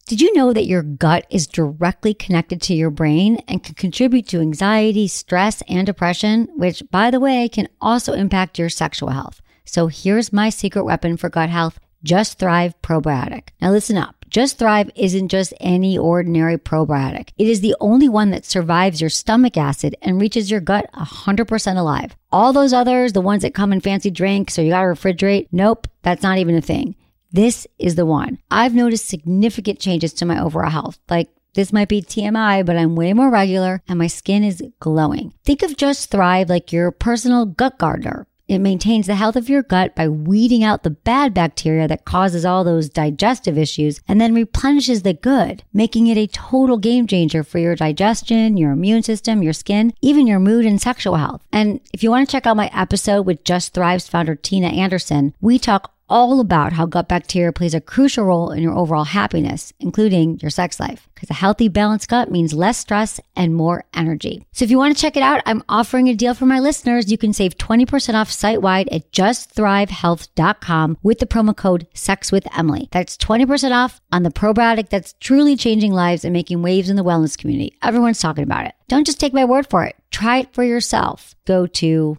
Did you know that your gut is directly connected to your brain and can contribute to anxiety, stress, and depression, which, by the way, can also impact your sexual health? So here's my secret weapon for gut health, Just Thrive Probiotic. Now listen up. Just Thrive isn't just any ordinary probiotic. It is the only one that survives your stomach acid and reaches your gut 100% alive. All those others, the ones that come in fancy drinks or you gotta refrigerate, nope, that's not even a thing. This is the one. I've noticed significant changes to my overall health. Like, this might be TMI, but I'm way more regular and my skin is glowing. Think of Just Thrive like your personal gut gardener. It maintains the health of your gut by weeding out the bad bacteria that causes all those digestive issues and then replenishes the good, making it a total game changer for your digestion, your immune system, your skin, even your mood and sexual health. And if you want to check out my episode with Just Thrive's founder, Tina Anderson, we talk all about how gut bacteria plays a crucial role in your overall happiness, including your sex life. Because a healthy, balanced gut means less stress and more energy. So if you want to check it out, I'm offering a deal for my listeners. You can save 20% off site-wide at justthrivehealth.com with the promo code SEXWithEmily. That's 20% off on the probiotic that's truly changing lives and making waves in the wellness community. Everyone's talking about it. Don't just take my word for it. Try it for yourself. Go to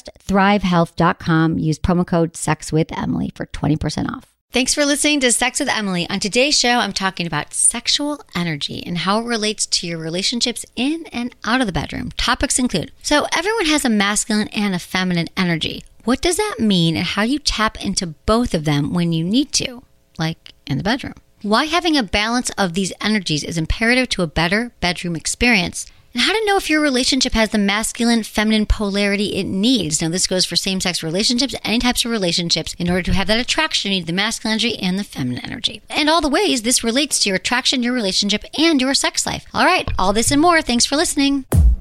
justthrivehealth.com. Use promo code SEXWithEmily for 20% off. Thanks for listening to Sex with Emily. On today's show, I'm talking about sexual energy and how it relates to your relationships in and out of the bedroom. Topics include, so everyone has a masculine and a feminine energy. What does that mean and how do you tap into both of them when you need to, like in the bedroom? Why having a balance of these energies is imperative to a better bedroom experience, and how to know if your relationship has the masculine, feminine polarity it needs. Now, this goes for same-sex relationships, any types of relationships. In order to have that attraction, you need the masculine energy and the feminine energy. And all the ways this relates to your attraction, your relationship, and your sex life. All right, all this and more. Thanks for listening.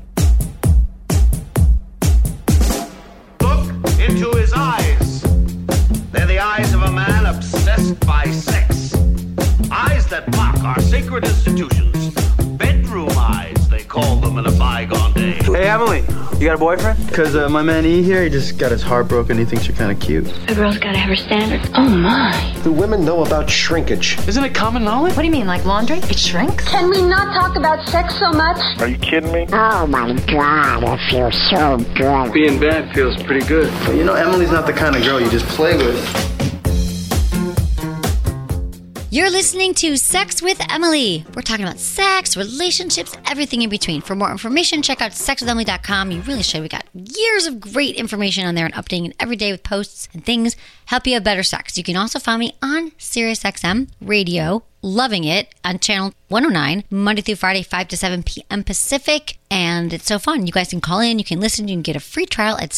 Look into his eyes. They're the eyes of a man obsessed by sex. Eyes that mock our sacred institutions. Bedroom eyes, they call them in a bygone day. Hey, Emily, you got a boyfriend? Because my man E here, he just got his heart broken. He thinks you're kind of cute. A girl's got to have her standards. Oh, my. Do women know about shrinkage? Isn't it common knowledge? What do you mean, like laundry? It shrinks? Can we not talk about sex so much? Are you kidding me? Oh my God, it feels so good. Being bad feels pretty good. But you know, Emily's not the kind of girl you just play with. You're listening to Sex with Emily. We're talking about sex, relationships, everything in between. For more information, check out sexwithemily.com. You really should. We got years of great information on there and updating it every day with posts and things. Help you have better sex. You can also find me on SiriusXM Radio, loving it, on channel 109, Monday through Friday, 5 to 7 p.m. Pacific. And it's so fun. You guys can call in, you can listen, you can get a free trial at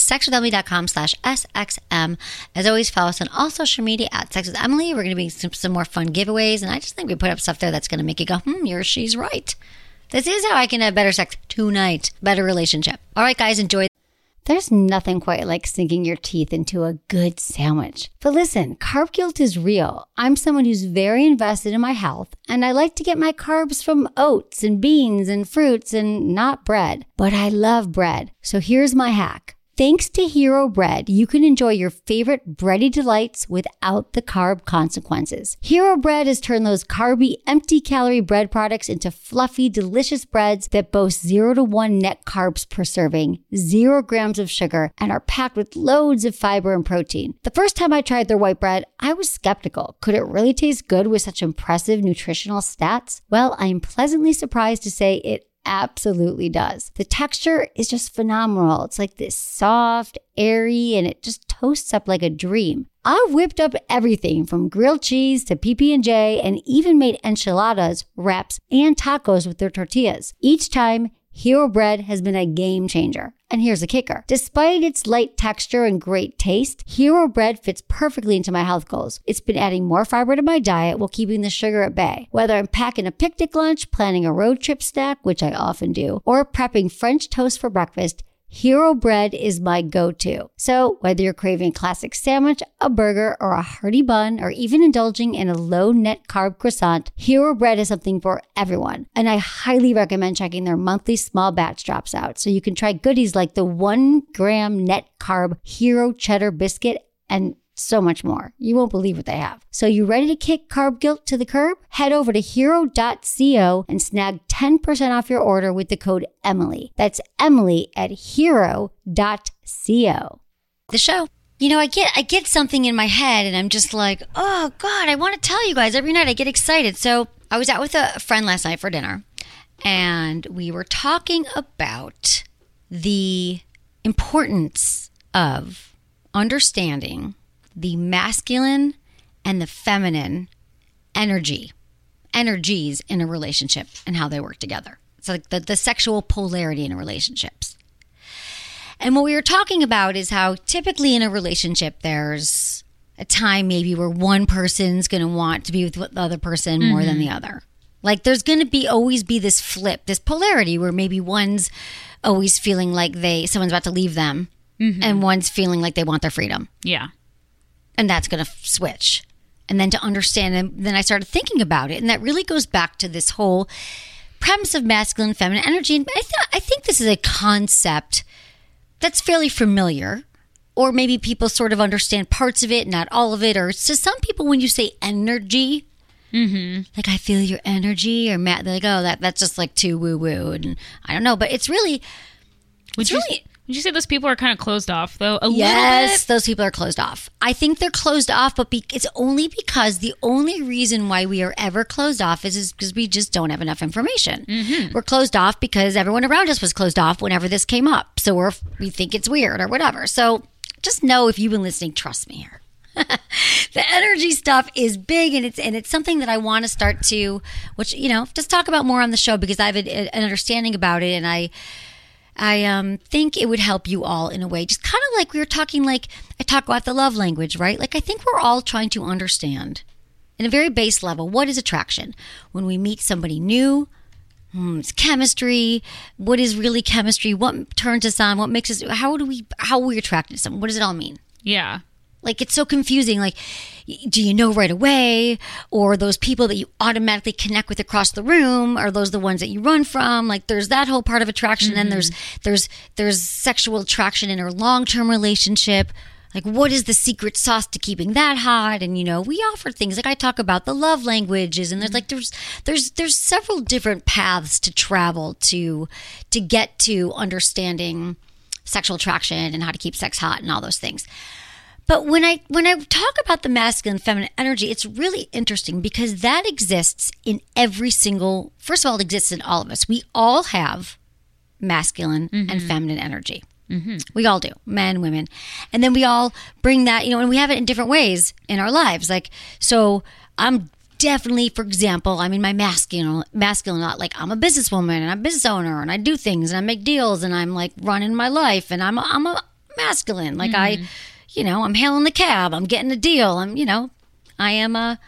sexwithemily.com/SXM. As always, follow us on all social media at Sex with Emily. We're going to be some more fun giveaways. And I just think we put up stuff there that's going to make you go, she's right. This is how I can have better sex tonight, better relationship. All right, guys, enjoy. There's nothing quite like sinking your teeth into a good sandwich. But listen, carb guilt is real. I'm someone who's very invested in my health, and I like to get my carbs from oats and beans and fruits and not bread. But I love bread. So here's my hack. Thanks to Hero Bread, you can enjoy your favorite bready delights without the carb consequences. Hero Bread has turned those carby, empty-calorie bread products into fluffy, delicious breads that boast 0 to 1 net carbs per serving, 0 grams of sugar, and are packed with loads of fiber and protein. The first time I tried their white bread, I was skeptical. Could it really taste good with such impressive nutritional stats? Well, I am pleasantly surprised to say it absolutely does. The texture is just phenomenal. It's like this soft, airy, and it just toasts up like a dream. I've whipped up everything from grilled cheese to PB&J and even made enchiladas, wraps, and tacos with their tortillas. Each time, Hero Bread has been a game changer. And here's the kicker. Despite its light texture and great taste, Hero Bread fits perfectly into my health goals. It's been adding more fiber to my diet while keeping the sugar at bay. Whether I'm packing a picnic lunch, planning a road trip snack, which I often do, or prepping French toast for breakfast, Hero Bread is my go-to. So whether you're craving a classic sandwich, a burger, or a hearty bun, or even indulging in a low-net carb croissant, Hero Bread is something for everyone. And I highly recommend checking their monthly small batch drops out so you can try goodies like the 1 gram net carb Hero Cheddar Biscuit and so much more. You won't believe what they have. So you ready to kick carb guilt to the curb? Head over to hero.co and snag 10% off your order with the code Emily. That's Emily at hero.co. The show. You know, I get something in my head and I'm just like, oh God, I want to tell you guys every night. I get excited. So I was out with a friend last night for dinner and we were talking about the importance of understanding the masculine and the feminine energies in a relationship and how they work together. It's like the sexual polarity in relationships. And what we were talking about is how typically in a relationship, there's a time maybe where one person's going to want to be with the other person more than the other. Like there's going to always be this flip, this polarity where maybe one's always feeling like someone's about to leave them and one's feeling like they want their freedom. Yeah. And that's going to switch. And then to understand, and then I started thinking about it. And that really goes back to this whole premise of masculine and feminine energy. And I think this is a concept that's fairly familiar. Or maybe people sort of understand parts of it, not all of it. Or to some people, when you say energy, like I feel your energy, or they're like, oh, that's just like too woo-woo. And I don't know. But it's really... Would you say those people are kind of closed off, though? A little bit? Yes, those people are closed off. I think they're closed off, but it's only because the only reason why we are ever closed off is because we just don't have enough information. We're closed off because everyone around us was closed off whenever this came up. So we think it's weird or whatever. So just know if you've been listening, trust me here. The energy stuff is big, and it's something that I want to start to, just talk about more on the show because I have an understanding about it, and I think it would help you all in a way, just kind of like we were talking, like I talk about the love language, right? Like I think we're all trying to understand in a very base level, what is attraction? When we meet somebody new, it's chemistry. What is really chemistry? What turns us on? What makes us, how are we attracted to someone? What does it all mean? Yeah. Like, it's so confusing. Like, do you know right away? Or those people that you automatically connect with across the room? Are those the ones that you run from? Like, there's that whole part of attraction. Then there's sexual attraction in a long-term relationship. Like, what is the secret sauce to keeping that hot? And, we offer things. Like, I talk about the love languages. And there's several different paths to travel to get to understanding sexual attraction and how to keep sex hot and all those things. But when I talk about the masculine and feminine energy, it's really interesting because that exists in every single, first of all, it exists in all of us. We all have masculine and feminine energy. We all do, men, women. And then we all bring that, and we have it in different ways in our lives. Like, so I'm definitely, for example, I'm in my masculine a lot. Like, I'm a businesswoman and I'm a business owner and I do things and I make deals and I'm like running my life and I'm a masculine. Like I'm hailing the cab. I'm getting a deal. I am a...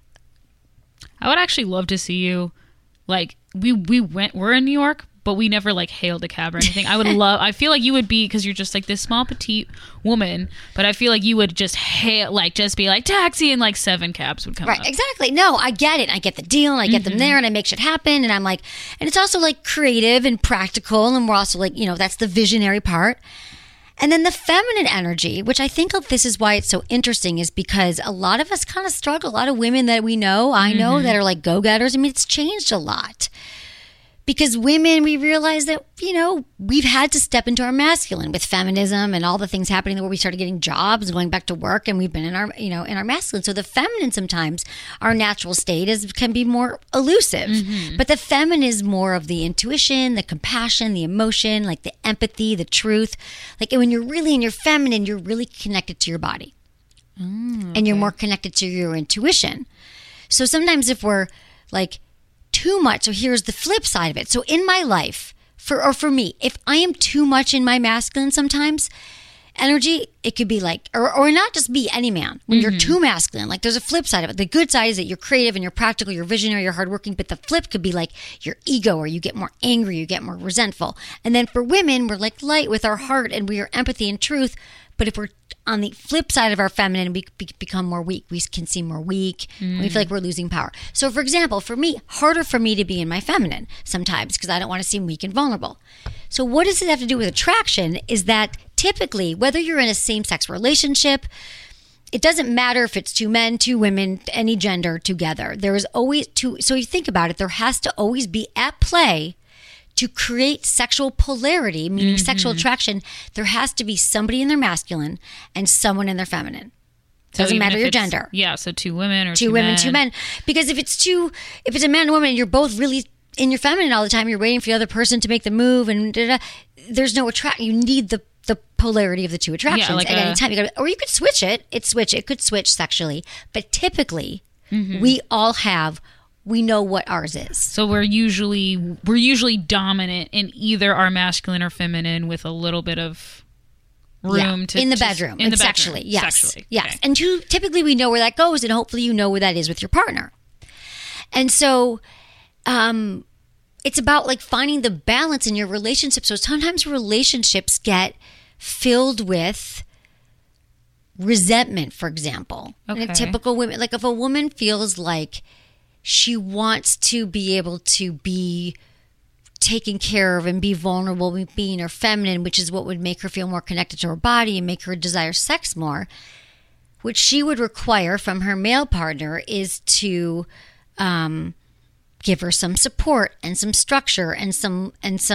I would actually love to see you, like, we're in New York, but we never, like, hailed a cab or anything. I feel like you would be, because you're just, like, this small, petite woman, but I feel like you would just hail, like, just be like, taxi, and, like, 7 cabs would come up. Right, exactly. No, I get it. I get the deal, and I get them there, and I make shit happen, and I'm like... And it's also, like, creative and practical, and we're also, like, that's the visionary part. And then the feminine energy, which I think this is why it's so interesting, is because a lot of us kind of struggle. A lot of women that I know that are like go-getters. I mean, it's changed a lot. Because women, we realize that, we've had to step into our masculine with feminism and all the things happening where we started getting jobs and going back to work, and we've been in our, in our masculine. So the feminine, sometimes our natural state can be more elusive, but the feminine is more of the intuition, the compassion, the emotion, like the empathy, the truth. Like when you're really in your feminine, you're really connected to your body and you're more connected to your intuition. So sometimes if we're like, too much. So here's the flip side of it. So in my life, for me, if I am too much in my masculine sometimes, energy, it could be like, or not just be any man. When you're too masculine, like there's a flip side of it. The good side is that you're creative and you're practical, you're visionary, you're hardworking, but the flip could be like your ego, or you get more angry, you get more resentful. And then for women, we're like light with our heart and we are empathy and truth. But if we're on the flip side of our feminine, we become more weak. We can seem more weak. We feel like we're losing power. So, for example, for me, harder for me to be in my feminine sometimes because I don't want to seem weak and vulnerable. So what does it have to do with attraction is that typically, whether you're in a same-sex relationship, it doesn't matter if it's two men, two women, any gender together. There is always two. So you think about it, there has to always be at play to create sexual polarity, meaning sexual attraction. There has to be somebody in their masculine and someone in their feminine. Doesn't matter your gender. Yeah, so two women or two women, men. two men. Because if it's a man and woman and you're both really in your feminine all the time, you're waiting for the other person to make the move and there's no attraction. You need the polarity of the two attractions at any time. Or you could switch it. It could switch sexually. But typically, we know what ours is. So we're usually dominant in either our masculine or feminine with a little bit of room to in the bedroom. In the sexually, bedroom. yes. Sexually. Yes. Okay. And typically we know where that goes, and hopefully you know where that is with your partner. And so it's about like finding the balance in your relationship. So sometimes relationships get filled with resentment, for example. Okay. And a typical woman, like if a woman feels like she wants to be able to be taken care of and be vulnerable, being her feminine, which is what would make her feel more connected to her body and make her desire sex more, what she would require from her male partner is to give her some support and some structure and some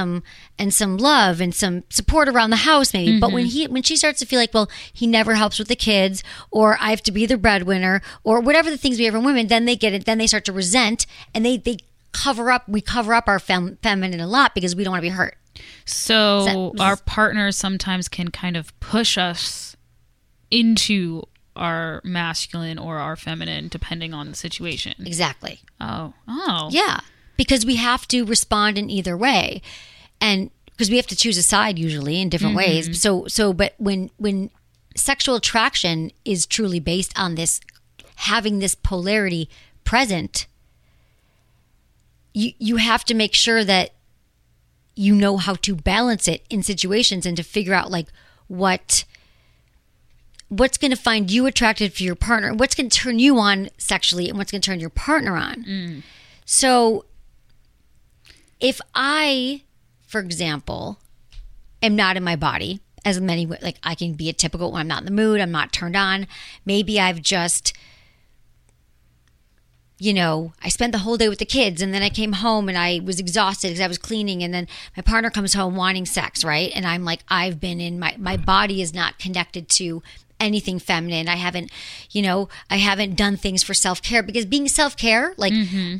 love and some support around the house maybe. But when she starts to feel like, well, he never helps with the kids, or I have to be the breadwinner, or whatever the things we have in women, then they get it. Then they start to resent, and we cover up our feminine a lot because we don't want to be hurt. So our partners sometimes can kind of push us into our masculine or our feminine depending on the situation. Exactly. Oh. Yeah, because we have to respond in either way, and because we have to choose a side usually in different ways. But when sexual attraction is truly based on this, having this polarity present, you have to make sure that you know how to balance it in situations and to figure out like what's going to find you attractive for your partner, what's going to turn you on sexually, and what's going to turn your partner on. So if I, for example, am not in my body, as many, like I can be a typical when I'm not in the mood, I'm not turned on. Maybe I've just, I spent the whole day with the kids, and then I came home and I was exhausted because I was cleaning, and then my partner comes home wanting sex, right? And I'm like, I've been in my body is not connected to anything feminine. I haven't done things for self-care, because being self-care, like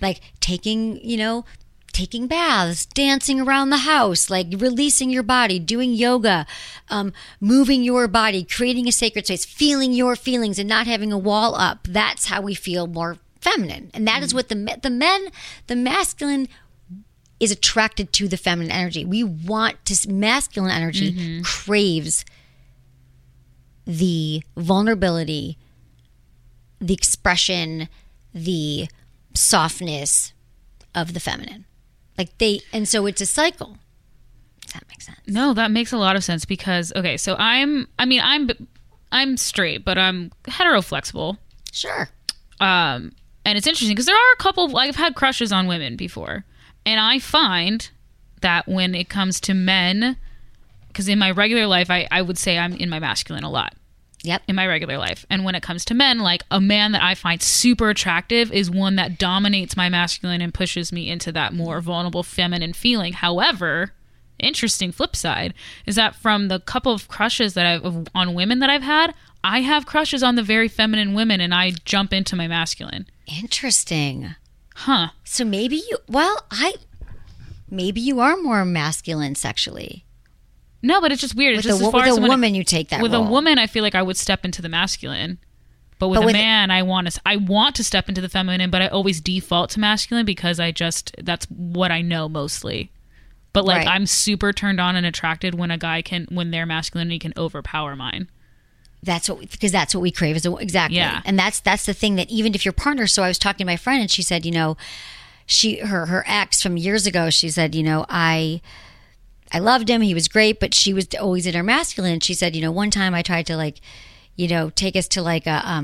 taking baths, dancing around the house, like releasing your body, doing yoga, moving your body, creating a sacred space, feeling your feelings and not having a wall up. That's how we feel more feminine. And that is what the masculine is attracted to, the feminine energy. We want to, masculine energy craves the vulnerability, the expression, the softness of the feminine. And so it's a cycle. Does that make sense? No, that makes a lot of sense because, okay, so I'm straight, but I'm hetero-flexible. Sure. And it's interesting because there are a couple, I've had crushes on women before. And I find that when it comes to men, because in my regular life, I would say I'm in my masculine a lot. Yep. In my regular life. And when it comes to men, like a man that I find super attractive is one that dominates my masculine and pushes me into that more vulnerable feminine feeling. However, interesting flip side is that from the couple of crushes on women that I've had, I have crushes on the very feminine women and I jump into my masculine. Interesting. Huh. So maybe you are more masculine sexually. No, but it's just weird. With a woman, you take that with role. a woman, I feel like I would step into the masculine, but with a man, I want to step into the feminine, but I always default to masculine because that's what I know mostly. But like, right. I'm super turned on and attracted when when their masculinity can overpower mine. Because that's what we crave exactly. Yeah. And that's the thing, that even if your partner. So I was talking to my friend and she said, her ex from years ago, she said, I loved him. He was great, but she was always in her masculine. And she said, one time I tried to take us to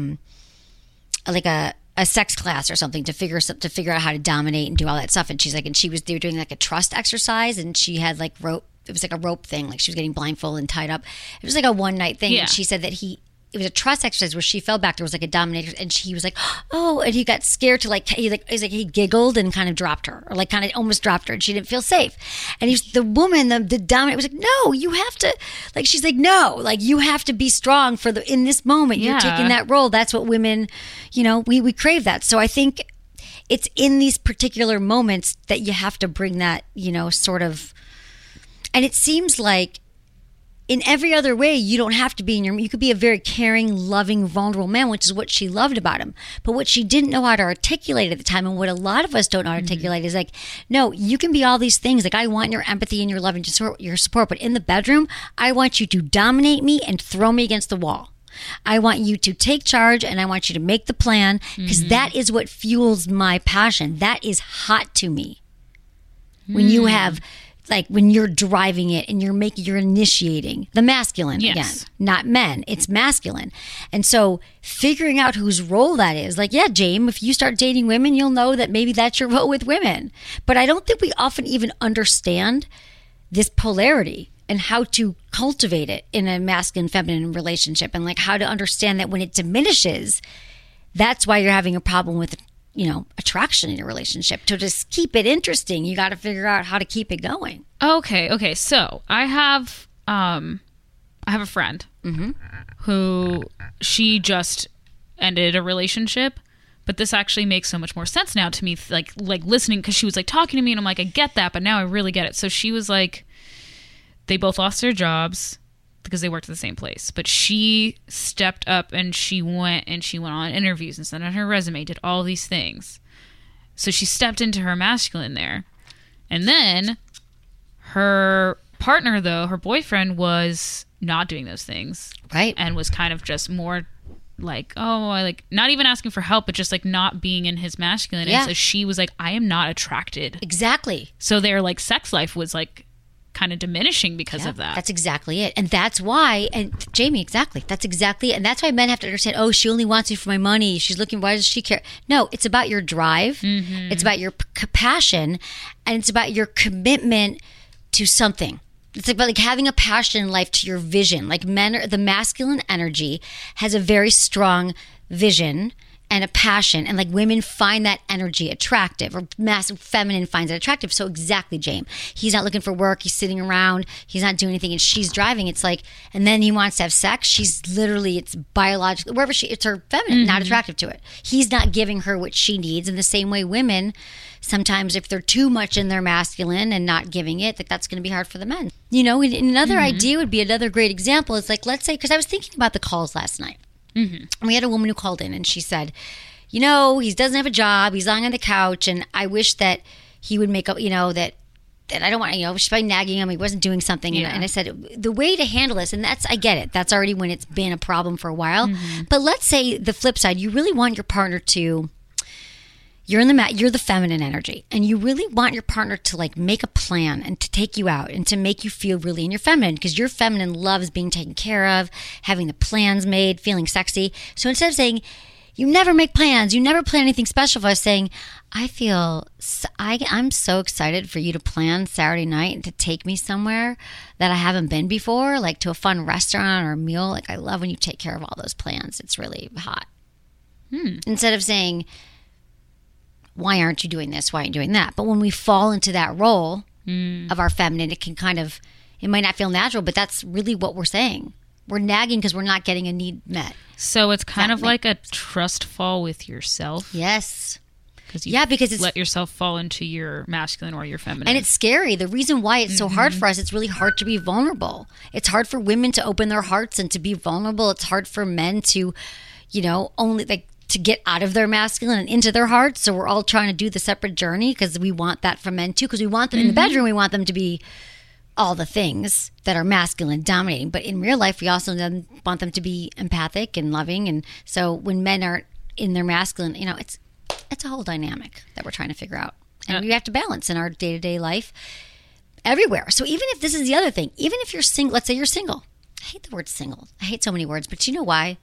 a sex class or something to figure out how to dominate and do all that stuff. And she's like, they were doing like a trust exercise, and she had like rope. It was like a rope thing. Like she was getting blindfolded and tied up. It was like a one night thing. Yeah. And she said that it was a trust exercise where she fell back. There was like a dominator, and he was like, oh, and he got scared to he giggled and kind of dropped her, or like kind of almost dropped her, and she didn't feel safe. And the woman, the dominator was like, no, you have to, like, she's like, no, like, you have to be strong in this moment. You're taking that role. That's what women, we crave that. So I think it's in these particular moments that you have to bring that, sort of, and it seems like, in every other way, you don't have to be you could be a very caring, loving, vulnerable man, which is what she loved about him. But what she didn't know how to articulate at the time, and what a lot of us don't know how to articulate, is like, no, you can be all these things. Like, I want your empathy and your love and your support. But in the bedroom, I want you to dominate me and throw me against the wall. I want you to take charge, and I want you to make the plan, because that is what fuels my passion. That is hot to me. When you have... like when you're driving it and you're initiating the masculine again, not men, it's masculine. And so figuring out whose role that is, like, yeah, James, if you start dating women, you'll know that maybe that's your role with women. But I don't think we often even understand this polarity and how to cultivate it in a masculine feminine relationship, and like how to understand that when it diminishes, that's why you're having a problem with attraction in your relationship. To just keep it interesting, you got to figure out how to keep it going. Okay. So I have a friend who, she just ended a relationship, but this actually makes so much more sense now to me. Like listening, because she was like talking to me, and I'm like, I get that, but now I really get it. So she was like, they both lost their jobs because they worked at the same place, but she stepped up and she went on interviews and sent out her resume, did all these things. So she stepped into her masculine there. And then her partner, though, her boyfriend, was not doing those things. Right. And was kind of just more like, not even asking for help, but just like not being in his masculine. Yeah. And so she was like, I am not attracted. Exactly. So their like sex life was like kind of diminishing because of that. That's exactly it. And that's why, and Jamie, exactly. That's exactly it. And that's why men have to understand, oh, she only wants you for my money. She's looking, why does she care? No, it's about your drive. It's about your passion, and it's about your commitment to something. It's about like having a passion in life, to your vision. Like the masculine energy has a very strong vision and a passion, and like women find that energy attractive, or feminine finds it attractive. So exactly, James, he's not looking for work, he's sitting around, he's not doing anything, and she's driving. It's like, and then he wants to have sex, she's literally, it's biological, wherever it's her feminine, not attractive to it. He's not giving her what she needs. In the same way, women sometimes, if they're too much in their masculine and not giving it, that's going to be hard for the men. Another idea would be, another great example is like, let's say, because I was thinking about the calls last night. We had a woman who called in, and she said, he doesn't have a job, he's lying on the couch, and I wish that he would make up, that I don't want, she's probably nagging him, he wasn't doing something. And I said, the way to handle this, and I get it, that's already when it's been a problem for a while. But let's say the flip side, you really want your partner to, you're the feminine energy, and you really want your partner to like make a plan and to take you out and to make you feel really in your feminine, because your feminine loves being taken care of, having the plans made, feeling sexy. So instead of saying, you never make plans, you never plan anything special for us, saying, I'm so excited for you to plan Saturday night and to take me somewhere that I haven't been before, like to a fun restaurant or a meal. Like, I love when you take care of all those plans. It's really hot. Instead of saying, why aren't you doing this? Why aren't you doing that? But when we fall into that role of our feminine, it can it might not feel natural, but that's really what we're saying. We're nagging because we're not getting a need met. So it's kind of like a trust fall with yourself. Yes. Because it's let yourself fall into your masculine or your feminine. And it's scary. The reason why it's so hard for us, it's really hard to be vulnerable. It's hard for women to open their hearts and to be vulnerable. It's hard for men to, only like to get out of their masculine and into their hearts. So we're all trying to do the separate journey, because we want that from men too. Because we want them in the bedroom, we want them to be all the things that are masculine dominating. But in real life, we also want them to be empathic and loving. And so when men are in their masculine, it's a whole dynamic that we're trying to figure out. And we have to balance in our day-to-day life everywhere. So even if this is the other thing, even if you're single, let's say you're single. I hate the word single. I hate so many words, but you know why?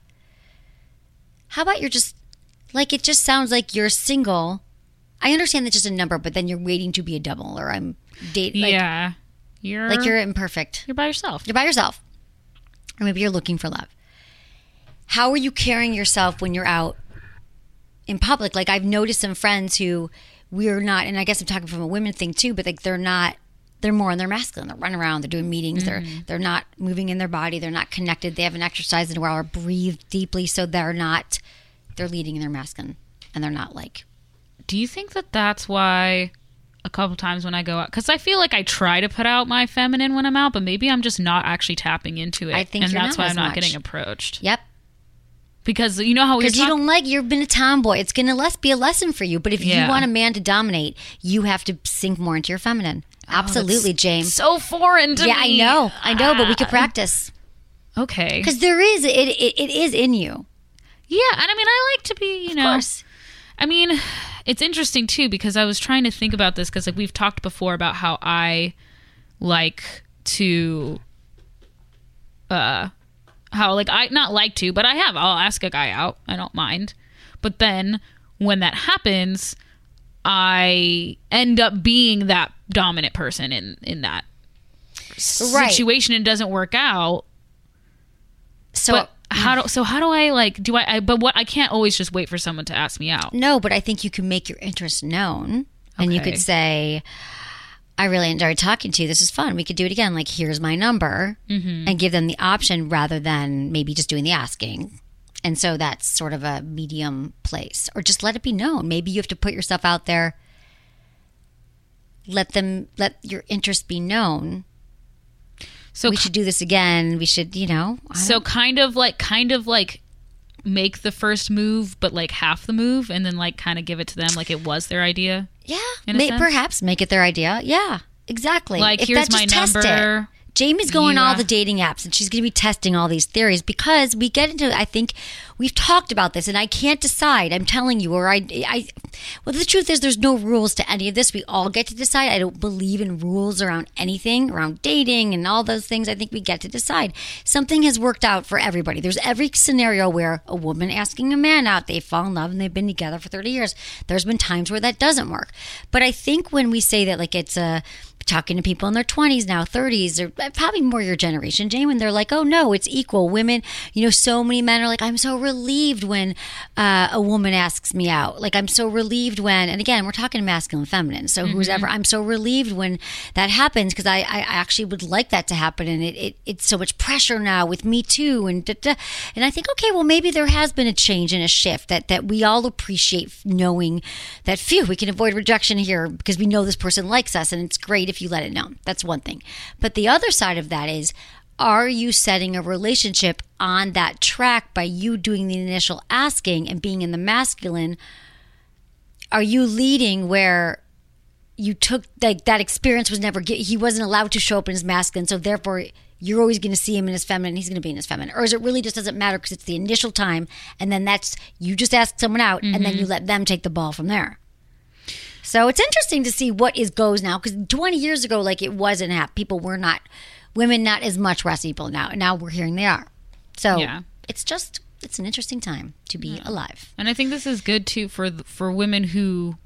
How about you're just, like, it just sounds like you're single. I understand that's just a number, but then you're waiting to be a double, or I'm dating. Yeah. You're imperfect. You're by yourself. You're by yourself. Or maybe you're looking for love. how are you carrying yourself when you're out in public? Like, I've noticed some friends who we're not, and I guess I'm talking from a women thing too, but like they're more in their masculine. They're running around, they're doing meetings, they're not moving in their body, they're not connected, they haven't exercised in a while or breathed deeply, so they're leading in their masculine, and they're not like. Do you think that that's why a couple times when I go out, because I feel like I try to put out my feminine when I'm out, but maybe I'm just not actually tapping into it. I think and you're that's not why as I'm not much. getting approached. Yep. Because you know how because you don't like, you've been a tomboy. It's going to be a lesson for you. But if you want a man to dominate, you have to sink more into your feminine. Absolutely, James. So foreign to me. Yeah, I know, but we could practice. Okay. Because it is in you. Yeah, and I mean, I like to be, Of course. I mean, it's interesting too, because I was trying to think about this, because like we've talked before about how I like to, but I'll ask a guy out. I don't mind. But then when that happens, I end up being that dominant person in that situation, and it doesn't work out. So how do I like, I can't always just wait for someone to ask me out. No, but I think you can make your interest known, and you could say, I really enjoyed talking to you. This is fun. We could do it again. Like, here's my number, and give them the option rather than maybe just doing the asking. And so that's sort of a medium place, or just let it be known. Maybe you have to put yourself out there. Let your interest be known. So we should do this again. We should, kind of like make the first move, but like half the move, and then like kind of give it to them like it was their idea. Yeah, perhaps make it their idea. Yeah, exactly. Like, here's my number. Jamie's going all the dating apps, and she's going to be testing all these theories, because we get into, I think we've talked about this, and I can't decide. I'm telling you, well, the truth is there's no rules to any of this. We all get to decide. I don't believe in rules around anything, around dating and all those things. I think we get to decide. Something has worked out for everybody. There's every scenario where a woman asking a man out, they fall in love and they've been together for 30 years. There's been times where that doesn't work. But I think when we say that, like, it's talking to people in their 20s now, 30s, or probably more your generation, Jane, when they're like, oh no, it's equal. Women, so many men are like, I'm so relieved when a woman asks me out. Like, I'm so relieved when, and again, we're talking masculine and feminine. So who's ever, I'm so relieved when that happens, because I actually would like that to happen. And it's so much pressure now with Me Too. And I think, okay, well, maybe there has been a change and a shift that we all appreciate, knowing that, phew, we can avoid rejection here because we know this person likes us, and it's great if you let it know. That's one thing. But the other side of that is, are you setting a relationship on that track by you doing the initial asking and being in the masculine? Are you leading where you took that experience was never, he wasn't allowed to show up in his masculine, so therefore you're always going to see him in his feminine, he's going to be in his feminine? Or is it really just doesn't matter because it's the initial time, and then that's, you just ask someone out, and then you let them take the ball from there? So it's interesting to see what goes now, because 20 years ago, like, it wasn't women not as much were people now. And now we're hearing they are. So it's an interesting time to be alive. And I think this is good too for women who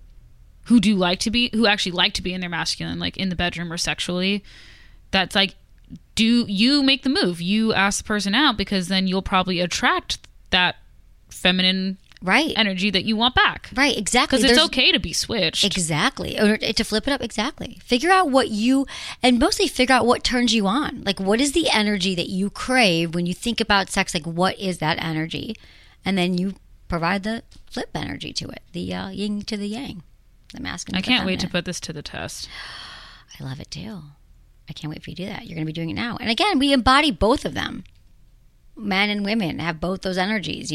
actually like to be in their masculine, like in the bedroom or sexually. That's like, do you make the move? You ask the person out, because then you'll probably attract that feminine energy that you want back. Right, exactly. Because it's okay to be switched. Exactly. Or to flip it up, exactly. Figure out mostly figure out what turns you on. Like, what is the energy that you crave when you think about sex? Like, what is that energy? And then you provide the flip energy to it. The yin to the yang. The masculine to the feminine. I can't wait to put this to the test. I love it too. I can't wait for you to do that. You're going to be doing it now. And again, we embody both of them. Men and women have both those energies,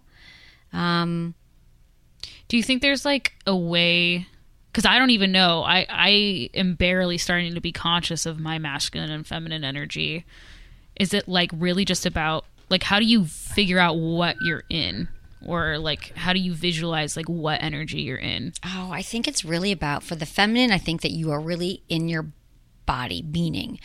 Do you think there's like a way, because I don't even know, I am barely starting to be conscious of my masculine and feminine energy. Is it like really just about, like, how do you figure out what you're in? Or like, how do you visualize like what energy you're in? Oh, I think it's really about, for the feminine, I think that you are really in your body, meaning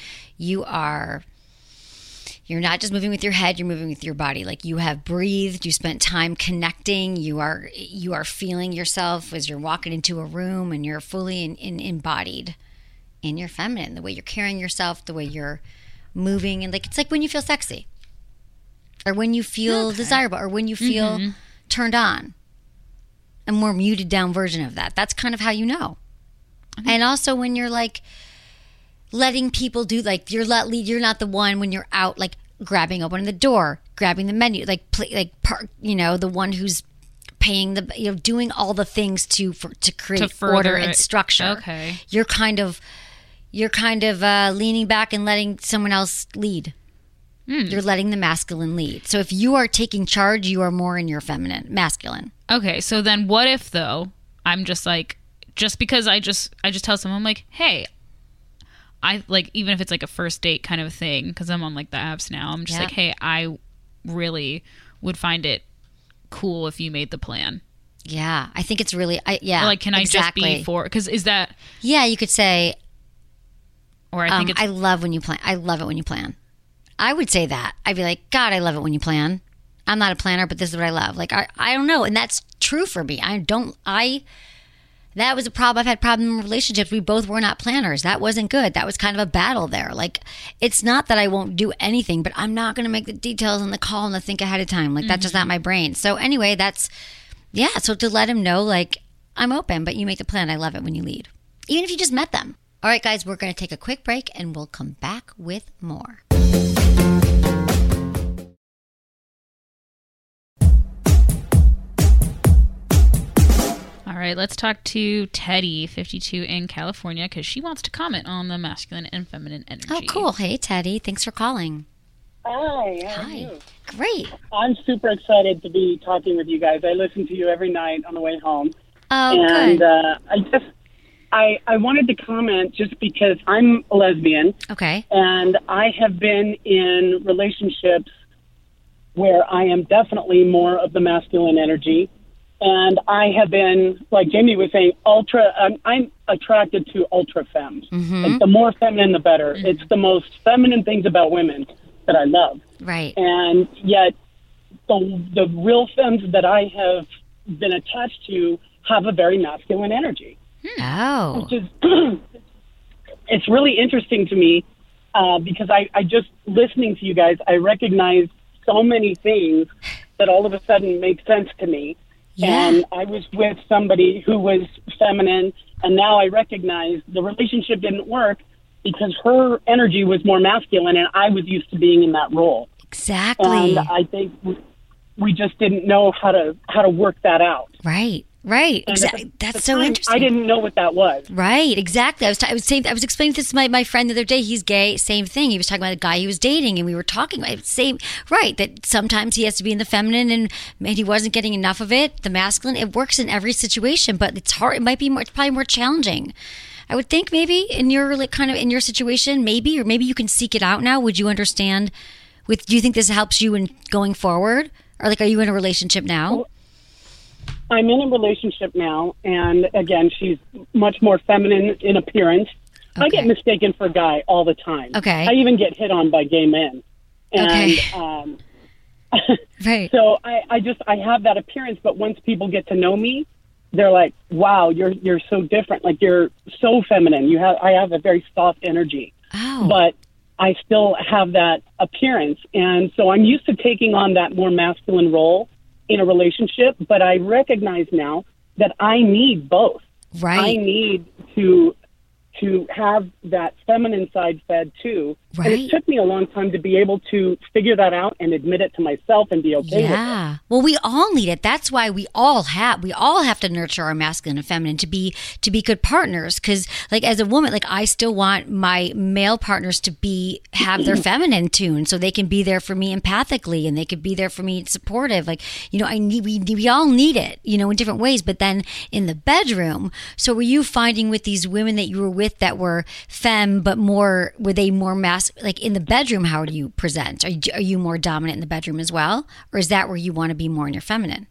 you're not just moving with your head, you're moving with your body. Like, you have breathed, you spent time connecting, you are feeling yourself as you're walking into a room, and you're fully embodied in your feminine, the way you're carrying yourself, the way you're moving. And like, it's like when you feel sexy. or when you feel desirable, or when you feel turned on. A more muted down version of that. That's kind of how you know. And also when you're like letting people do, like you're not the one when you're out like grabbing open the door, grabbing the menu, the one who's paying doing all the things to create order and structure. Okay. You're kind of leaning back and letting someone else lead. You're letting the masculine lead. So if you are taking charge, you are more in your masculine. Okay, so then what if though I'm just like, just because I just tell someone, I'm like, hey, I like, even if it's like a first date kind of a thing, because I'm on like the apps now, I'm just like, hey, I really would find it cool if you made the plan. Yeah, I think it's really, or like, can I just be for, because is that? Yeah, you could say, or I think I love when you plan. I love it when you plan. I would say that. I'd be like, God, I love it when you plan. I'm not a planner, but this is what I love. Like, I don't know. And that's true for me. That was a problem. I've had problems in relationships. We both were not planners. That wasn't good. That was kind of a battle there. Like, it's not that I won't do anything, but I'm not going to make the details on the call and think ahead of time. Like, that's just not my brain. So anyway, so to let him know, like, I'm open, but you make the plan. I love it when you lead. Even if you just met them. All right, guys, we're going to take a quick break and we'll come back with more. All right, let's talk to Teddy, 52 in California, because she wants to comment on the masculine and feminine energy. Oh, cool. Hey, Teddy. Thanks for calling. Hi. How are you? Great. I'm super excited to be talking with you guys. I listen to you every night on the way home. Oh, and, good. I wanted to comment just because I'm a lesbian. Okay. And I have been in relationships where I am definitely more of the masculine energy. And I have been, like Jamie was saying, I'm attracted to ultra femmes. Mm-hmm. Like, the more feminine, the better. Mm-hmm. It's the most feminine things about women that I love. Right. And yet, the real femmes that I have been attached to have a very masculine energy. Oh. Which is, it's really interesting to me because I just, listening to you guys, I recognize so many things that all of a sudden make sense to me. Yeah. And I was with somebody who was feminine, and now I recognize the relationship didn't work because her energy was more masculine, and I was used to being in that role. Exactly. And I think we just didn't know how to work that out. Right. Right. Exactly. That's so interesting. I didn't know what that was. Right. Exactly. I was explaining this to my friend the other day. He's gay. Same thing. He was talking about a guy he was dating, and we were talking about that sometimes he has to be in the feminine, and he wasn't getting enough of it. The masculine. It works in every situation, but it's hard. It might be more. It's probably more challenging. I would think maybe in your in your situation, maybe you can seek it out now. Would you understand? Do you think this helps you in going forward, or like, are you in a relationship now? Well, I'm in a relationship now, and again, she's much more feminine in appearance. Okay. I get mistaken for a guy all the time. Okay. I even get hit on by gay men. And, okay. Right. So I have that appearance, but once people get to know me, they're like, wow, you're so different. Like, you're so feminine. I have a very soft energy. Oh. But I still have that appearance. And so I'm used to taking on that more masculine role in a relationship, but I recognize now that I need both. Right. I need to have that feminine side fed too. Right. And it took me a long time to be able to figure that out and admit it to myself and be okay with it. Well, we all need it. That's why we all have to nurture our masculine and feminine to be good partners. Because, like, as a woman, like, I still want my male partners to have their feminine tune, so they can be there for me empathically, and they could be there for me supportive. Like, we all need it, in different ways. But then in the bedroom, so were you finding with these women that you were with that were femme, but were they more like in the bedroom? How do you present? Are you more dominant in the bedroom as well, or is that where you want to be more in your feminine?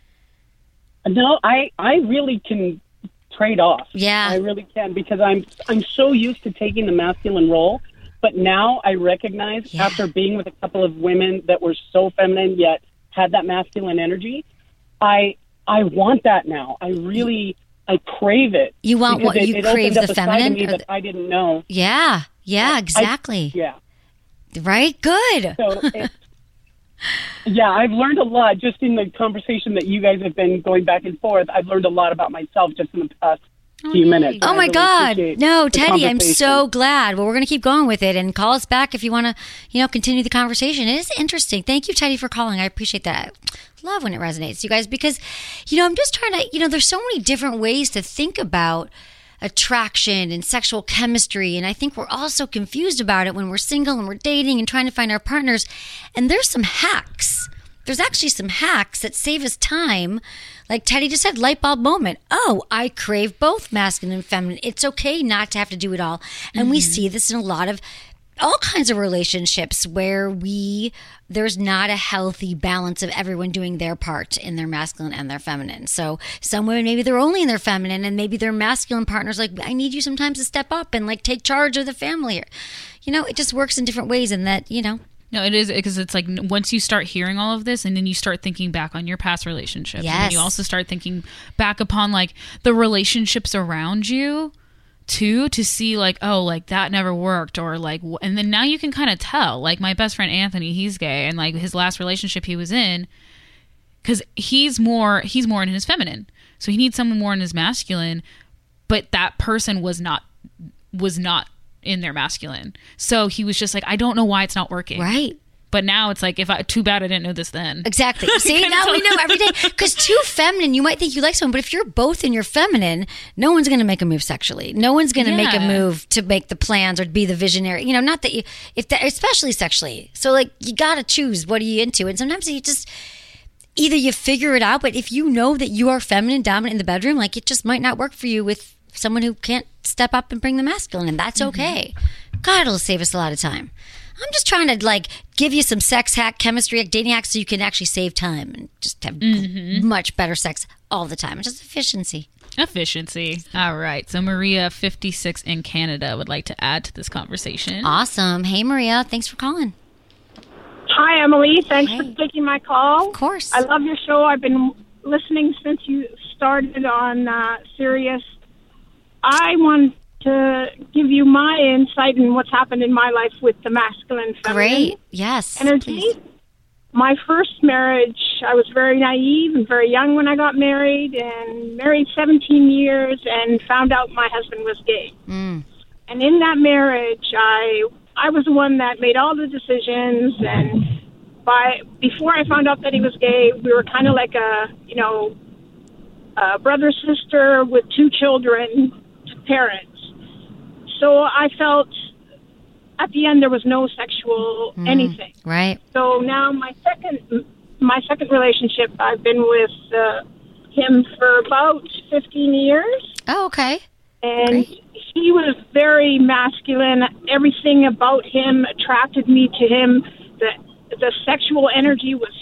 No, I really can trade off. Yeah, I really can, because I'm so used to taking the masculine role, but now I recognize after being with a couple of women that were so feminine yet had that masculine energy, I want that now. I crave it. You want what you crave, the feminine? That I didn't know. Yeah, exactly. Yeah. Right? Good. So Yeah, I've learned a lot just in the conversation that you guys have been going back and forth. I've learned a lot about myself just in the past few minutes. Oh, my I really God. appreciate No, the Teddy, I'm conversation. so glad. Well, we're going to keep going with it, and call us back if you want to, continue the conversation. It is interesting. Thank you, Teddy, for calling. I appreciate that. I love when it resonates, you guys, because, I'm just trying to, there's so many different ways to think about attraction and sexual chemistry. And I think we're all so confused about it when we're single and we're dating and trying to find our partners. And there's some hacks. There's actually some hacks that save us time. Like Teddy just said, light bulb moment. Oh, I crave both masculine and feminine. It's okay not to have to do it all. And we see this in a lot of all kinds of relationships where there's not a healthy balance of everyone doing their part in their masculine and their feminine. So some women, maybe they're only in their feminine, and maybe their masculine partner's like, I need you sometimes to step up and like take charge of the family. It just works in different ways, and that, No, it is, because it's like once you start hearing all of this, and then you start thinking back on your past relationships. Yes. And then you also start thinking back upon like the relationships around you too, to see like, oh, like that never worked, or like, and then now you can kind of tell. Like my best friend Anthony, he's gay, and like his last relationship he was in, because he's more in his feminine, so he needs someone more in his masculine, but that person was not in their masculine. So he was just like, I don't know why it's not working. Right. But now it's like, too bad I didn't know this then. Exactly. See, now we know every day. Because too feminine, you might think you like someone, but if you're both in your feminine, no one's going to make a move sexually. No one's going to make a move to make the plans or to be the visionary. Not that especially sexually. So like, you got to choose what are you into. And sometimes you just, either you figure it out, but if you know that you are feminine, dominant in the bedroom, like it just might not work for you with someone who can't step up and bring the masculine, and that's okay. God, it'll save us a lot of time. I'm just trying to like give you some sex hack, chemistry hack, dating hacks so you can actually save time and just have much better sex all the time. It's just efficiency. All right. So Maria, 56 in Canada, would like to add to this conversation. Awesome. Hey, Maria. Thanks for calling. Hi, Emily. Thanks for taking my call. Of course. I love your show. I've been listening since you started on Sirius. I want to give you my insight in what's happened in my life with the masculine feminine Great. Yes. energy. Please. My first marriage, I was very naive and very young when I got married, and married 17 years and found out my husband was gay. And in that marriage, I was the one that made all the decisions, and before I found out that he was gay, we were kind of like a brother, sister with two children, parents. So I felt at the end there was no sexual anything. Right. So now my second relationship, I've been with him for about 15 years. Oh, okay. And he was very masculine. Everything about him attracted me to him. The sexual energy was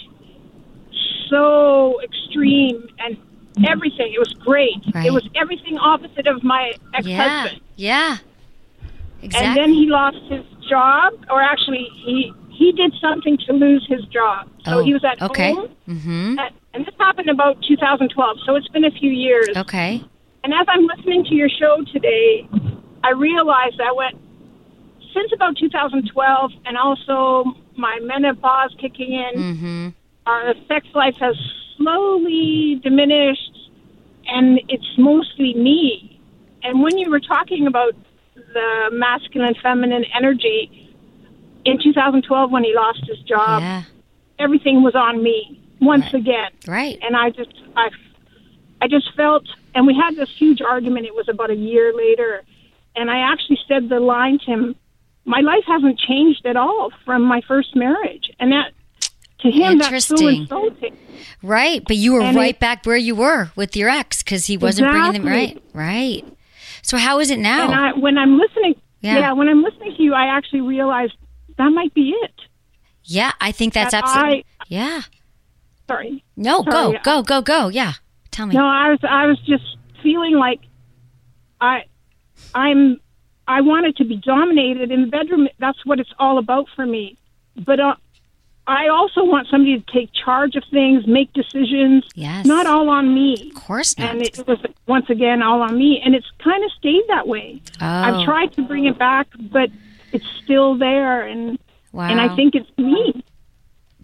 so extreme, and everything. It was great. Right. It was everything opposite of my ex-husband. Yeah. Exactly. And then he lost his job, or actually he did something to lose his job. So he was at home. Mm-hmm. And this happened about 2012, so it's been a few years. Okay. And as I'm listening to your show today, I realized that since about 2012, and also my menopause kicking in, our sex life has slowly diminished, and it's mostly me. And when you were talking about the masculine, feminine energy, in 2012 when he lost his job, everything was on me once again. Right. And I just felt, and we had this huge argument. It was about a year later, and I actually said the line to him, my life hasn't changed at all from my first marriage. And that, to him, that's so insulting. Right, but you were right back where you were with your ex because he wasn't bringing them right. So how is it now? And when I'm listening, when I'm listening to you, I actually realized that might be it. Yeah, I think that's absolutely. Sorry. No, go. Yeah, tell me. No, I was just feeling like I wanted to be dominated in the bedroom. That's what it's all about for me. But I also want somebody to take charge of things, make decisions. Yes. Not all on me. Of course not. And it was, once again, all on me. And it's kind of stayed that way. Oh. I've tried to bring it back, but it's still there. And I think it's me.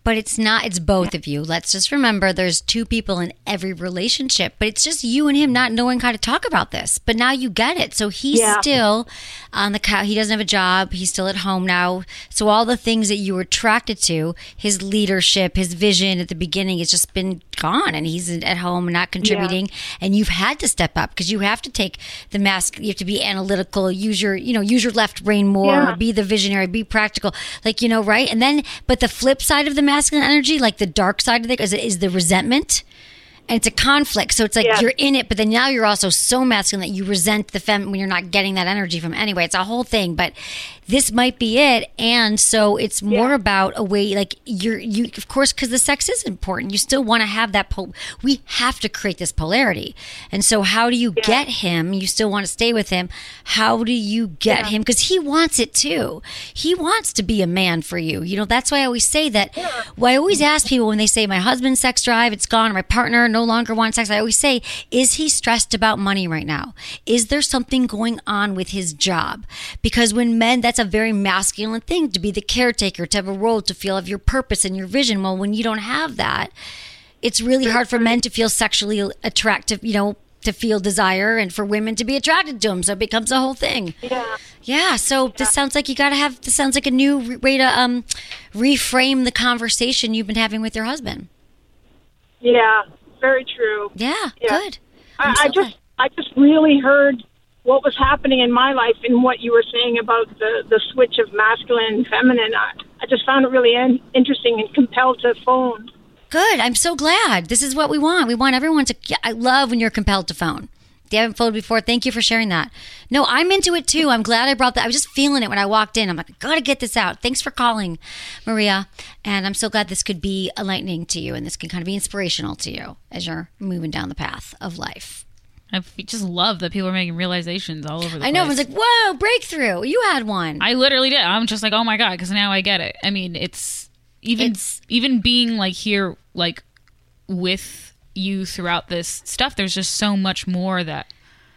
But it's not, it's both of you. Let's just remember there's two people in every relationship, but it's just you and him not knowing how to talk about this. But now you get it. So he's still on the couch. He doesn't have a job. He's still at home now. So all the things that you were attracted to, his leadership, his vision at the beginning, has just been gone. And he's at home and not contributing. And you've had to step up because you have to take the mask. You have to be analytical, use your left brain more, be the visionary, be practical, like, right? And then, but the flip side of the masculine energy, like the dark side of it, is the resentment. And it's a conflict. So it's like you're in it, but then now you're also so masculine that you resent the feminine when you're not getting that energy from anyway. It's a whole thing, but this might be it. And so it's more about a way, like you of course, because the sex is important. You still want to have that. We have to create this polarity. And so how do you get him? You still want to stay with him. How do you get him? Because he wants it too. He wants to be a man for you. That's why I always say that. Well, I always ask people when they say my husband's sex drive, it's gone, or my partner no longer wants sex. I always say, is he stressed about money right now? Is there something going on with his job? Because when men, that's a very masculine thing, to be the caretaker, to have a role, to feel of your purpose and your vision. Well, when you don't have that, it's really hard for men to feel sexually attractive, to feel desire, and for women to be attracted to him. So it becomes a whole thing. Yeah. So this sounds like this sounds like a new way to reframe the conversation you've been having with your husband. Yeah. Very true. Yeah. Good. I just really heard what was happening in my life and what you were saying about the switch of masculine and feminine. I just found it really interesting and compelled to phone. Good. I'm so glad. This is what we want. We want everyone to. I love when you're compelled to phone. If you haven't phoned before, thank you for sharing that. No, I'm into it too. I'm glad I brought that. I was just feeling it when I walked in. I'm like, I gotta get this out. Thanks for calling, Maria. And I'm so glad this could be enlightening to you, and this can kind of be inspirational to you as you're moving down the path of life. I just love that people are making realizations all over the place. I know. Everyone's like, whoa, breakthrough. You had one. I literally did. I'm just like, oh my God, because now I get it. I mean, it's even being like here, like with you throughout this stuff, there's just so much more that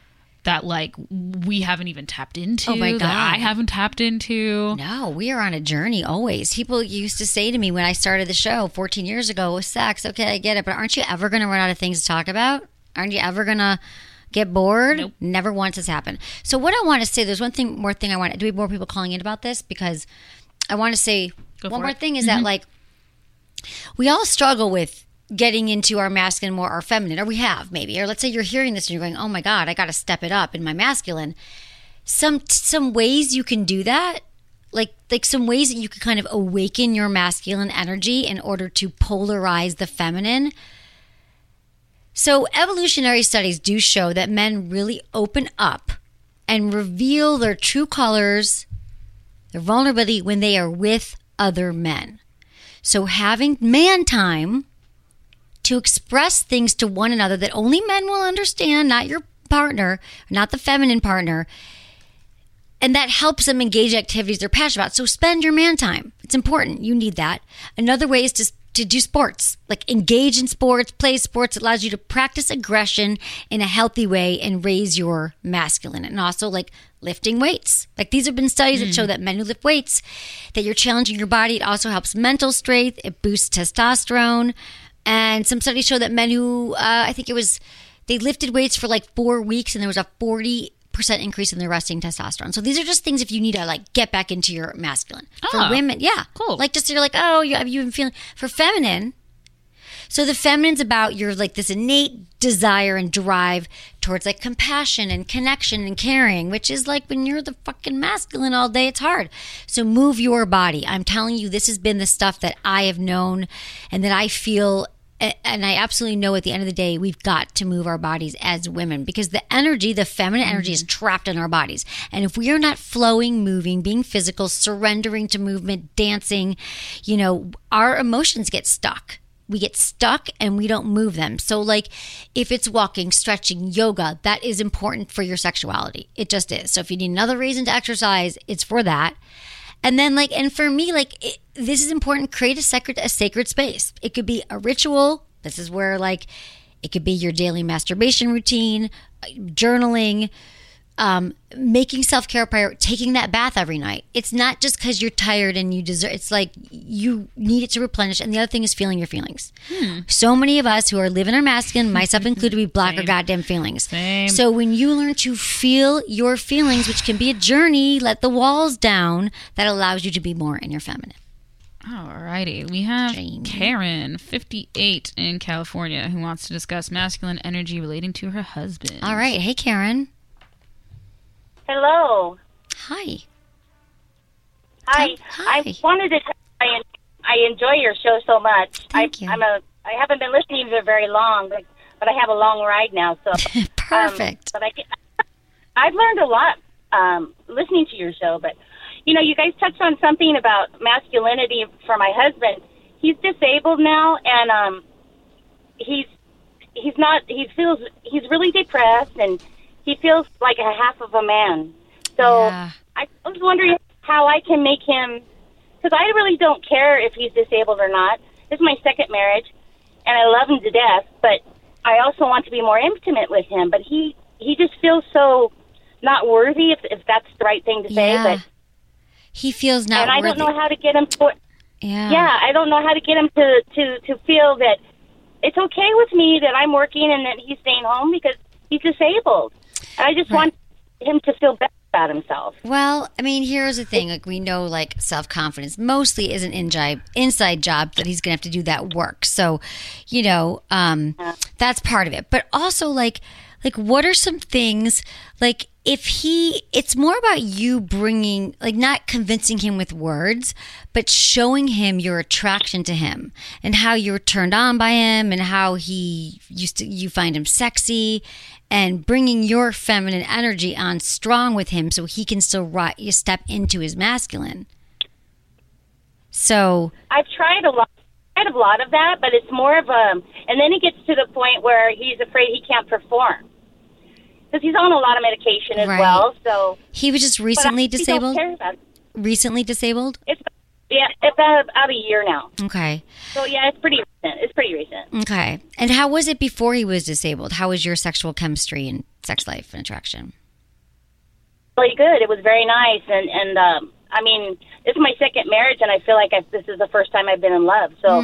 like we haven't even tapped into. Oh my God. That I haven't tapped into. No, we are on a journey always. People used to say to me when I started the show 14 years ago, with sex, okay, I get it, but aren't you ever going to run out of things to talk about? Aren't you ever going to get bored? Nope. Never once has happened. So what I want to say, there's one more thing I want. Do we have more people calling in about this? Because I want to say one more thing is that like we all struggle with getting into our masculine more, our feminine, or we have maybe, or let's say you're hearing this and you're going, oh my God, I got to step it up in my masculine. Some ways you can do that, like some ways that you can kind of awaken your masculine energy in order to polarize the feminine. So evolutionary studies do show that men really open up and reveal their true colors, their vulnerability, when they are with other men. So having man time to express things to one another that only men will understand, not your partner, not the feminine partner, and that helps them engage activities they're passionate about. So spend your man time. It's important. You need that. Another way is to do sports, like engage in sports, play sports. It allows you to practice aggression in a healthy way and raise your masculine. And also like lifting weights. Like these have been studies that show that men who lift weights, that you're challenging your body. It also helps mental strength. It boosts testosterone. And some studies show that men who, they lifted weights for like 4 weeks and there was a 40% increase in their resting testosterone. So these are just things if you need to like get back into your masculine. For women, yeah. Cool. Like just you're like, oh, have you been feeling, for feminine. So the feminine's about your like this innate desire and drive towards like compassion and connection and caring, which is like when you're the fucking masculine all day, it's hard. So move your body. I'm telling you, this has been the stuff that I have known and that I feel. And I absolutely know at the end of the day, we've got to move our bodies as women because the energy, the feminine energy is trapped in our bodies. And if we are not flowing, moving, being physical, surrendering to movement, dancing, our emotions get stuck. We get stuck and we don't move them. So like if it's walking, stretching, yoga, that is important for your sexuality. It just is. So if you need another reason to exercise, it's for that. And then and for me, this is important. Create a sacred space. It could be a ritual. This is where it could be your daily masturbation routine, journaling, making self-care a priority, taking that bath every night. It's not just because you're tired and you deserve, it's like you need it to replenish. And the other thing is feeling your feelings. So many of us who are living our masculine, myself included, we block our goddamn feelings. Same. So when you learn to feel your feelings, which can be a journey, let the walls down, that allows you to be more in your feminine. Alrighty, we have Karen, 58, in California, who wants to discuss masculine energy relating to her husband. All right. Hey, Karen. Hello. Hi. Hi. I wanted to. I enjoy your show so much. Thank you. I haven't been listening to it very long, but I have a long ride now. So perfect. But I've learned a lot listening to your show. But you guys touched on something about masculinity for my husband. He's disabled now, and he's really depressed, and he feels like a half of a man. So Yeah. I was wondering how I can make him, because I really don't care if he's disabled or not. This is my second marriage, and I love him to death, but I also want to be more intimate with him. But he just feels so not worthy, if that's the right thing to say. Yeah. But He feels not and I worthy. don't know how to get him to. Yeah. I don't know how to get him to feel that it's okay with me that I'm working and that he's staying home because he's disabled. And I just want him to feel better about himself. Well, I mean, here's the thing. Like, we know, like, self-confidence mostly is an inside job that he's going to have to do that work. So, that's part of it. But also, like, what are some things, like, it's more about you bringing, like, not convincing him with words, but showing him your attraction to him and how you're turned on by him and how you find him sexy, and bringing your feminine energy on strong with him so he can still step into his masculine. So I've tried a lot of that, but it's more of and then it gets to the point where he's afraid he can't perform. Because he's on a lot of medication as well, so... He was just recently disabled? Don't care about it. Recently disabled? It's about a year now. Okay. So, yeah, it's pretty recent. Okay. And how was it before he was disabled? How was your sexual chemistry and sex life and attraction? Really good. It was very nice. And I mean, this is my second marriage, and I feel like this is the first time I've been in love. So,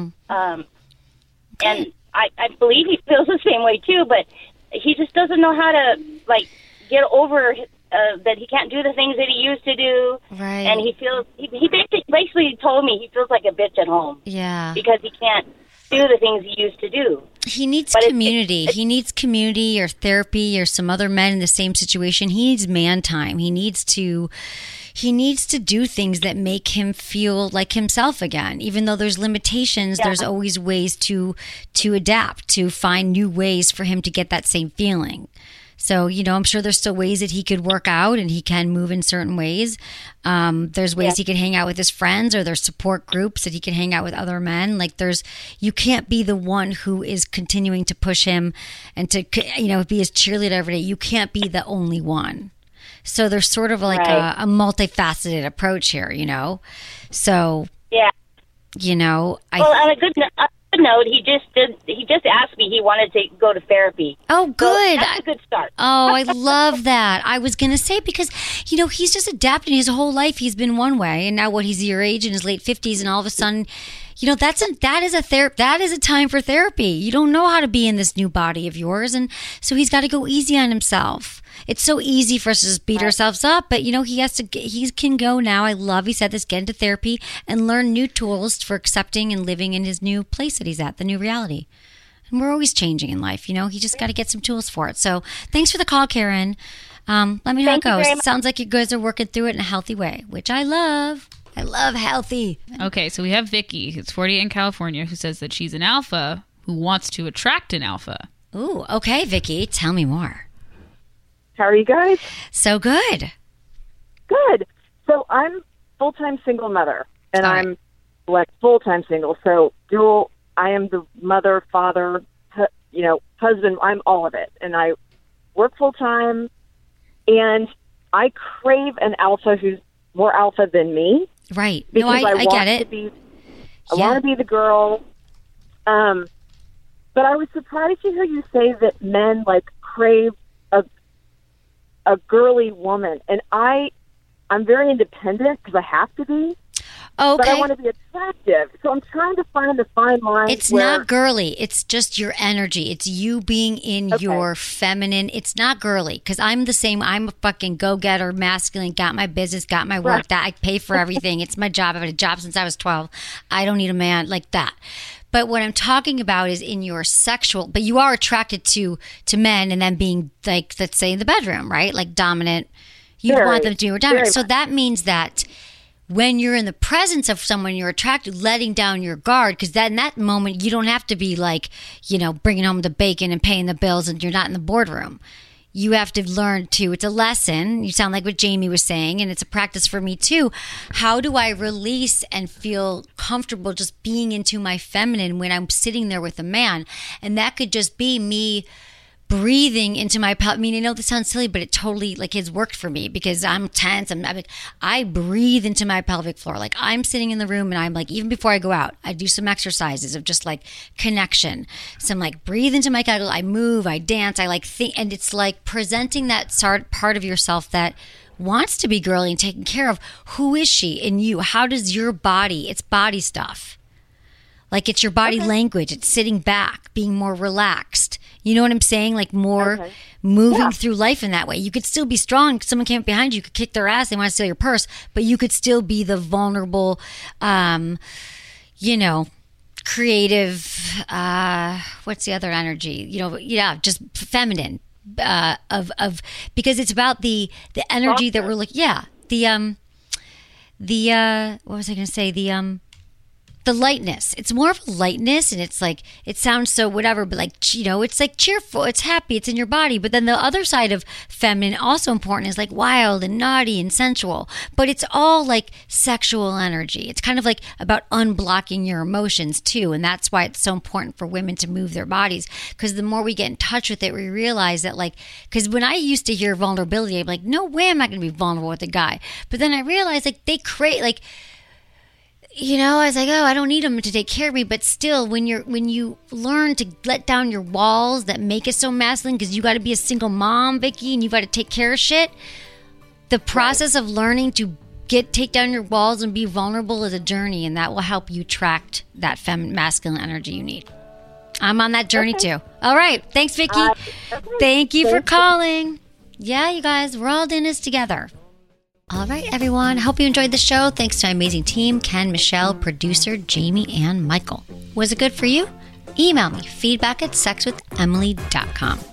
and I believe he feels the same way, too, but he just doesn't know how to, like, get over that he can't do the things that he used to do. Right. And he basically told me he feels like a bitch at home. Yeah. Because he can't do the things he used to do. He needs community. He needs community or therapy or some other men in the same situation. He needs man time. He needs to do things that make him feel like himself again. Even though there's limitations, there's always ways to adapt, to find new ways for him to get that same feeling. So, I'm sure there's still ways that he could work out and he can move in certain ways. There's ways he could hang out with his friends, or there's support groups that he can hang out with other men. Like, you can't be the one who is continuing to push him and to, be his cheerleader every day. You can't be the only one. So there's sort of like a multifaceted approach here, So, well, on a good note, he just asked me he wanted to go to therapy. Oh, good. So that's a good start. Oh, I love that. I was going to say, because, he's just adapting his whole life. He's been one way, and now he's your age in his late 50s, and all of a sudden, that is a time for therapy. You don't know how to be in this new body of yours, and so he's got to go easy on himself. It's so easy for us to just beat ourselves up, but he can go now. He said this, get into therapy and learn new tools for accepting and living in his new place that he's at, the new reality. And we're always changing in life, he just got to get some tools for it. So thanks for the call, Karen. Let me know how it goes. It sounds like you guys are working through it in a healthy way, which I love. I love healthy. Okay, so we have Vicky, who's 48 in California, who says that she's an alpha who wants to attract an alpha. Ooh, okay, Vicky, tell me more. How are you guys? So good. Good. So I'm full-time single mother, and I'm like full-time single. So I am the mother, father, husband. I'm all of it, and I work full-time, and I crave an alpha who's more alpha than me. Right. Because I get it. I want to be the girl. But I was surprised to hear you say that men crave a girly woman, and I'm very independent because I have to be. Okay. But I want to be attractive. So I'm trying to find the fine line. It's not girly. It's just your energy. It's you being in your feminine. It's not girly because I'm the same. I'm a fucking go-getter, masculine, got my business, got my work. That I pay for everything. It's my job. I've had a job since I was 12. I don't need a man like that. But what I'm talking about is in your sexual, but you are attracted to men and then being like, let's say in the bedroom, right? Like dominant. You want them to be more dominant. So that means that when you're in the presence of someone you're attracted, letting down your guard, because in that moment, you don't have to be like, bringing home the bacon and paying the bills and you're not in the boardroom. You have to learn it's a lesson. You sound like what Jamie was saying, and it's a practice for me too. How do I release and feel comfortable just being into my feminine when I'm sitting there with a man? And that could just be me breathing into my pelvic. I mean, I know this sounds silly, but it totally has worked for me because I'm tense. I breathe into my pelvic floor. Like I'm sitting in the room and I'm like, even before I go out, I do some exercises of just like connection. Some breathe into my pelvic. I move, I dance, I think, and it's like presenting that part of yourself that wants to be girly and taken care of. Who is she in you? How does your body, it's body stuff. Like it's your body language. It's sitting back, being more relaxed. You know what I'm saying? Like more moving through life in that way. You could still be strong. Someone came up behind you, you could kick their ass. They want to steal your purse, but you could still be the vulnerable, creative, what's the other energy? Just feminine, because it's about the energy that we're like, what was I going to say? The lightness. It's more of a lightness, and it's like, it sounds so whatever, but it's like cheerful, it's happy, it's in your body. But then the other side of feminine, also important, is like wild and naughty and sensual. But it's all like sexual energy. It's kind of like about unblocking your emotions too. And that's why it's so important for women to move their bodies. Because the more we get in touch with it, we realize that because when I used to hear vulnerability, I'd be like, no way am I going to be vulnerable with a guy. But then I realized they create I was like, I don't need him to take care of me. But still, when you learn to let down your walls that make it so masculine, because you got to be a single mom, Vicky, and you got to take care of shit. The process of learning to take down your walls and be vulnerable is a journey, and that will help you attract that masculine energy you need. I'm on that journey too. All right. Thanks, Vicky. Thank you for calling. Yeah, you guys, we're all in this together. All right, everyone. Hope you enjoyed the show. Thanks to my amazing team, Ken, Michelle, producer, Jamie, and Michael. Was it good for you? Email me, feedback@sexwithemily.com.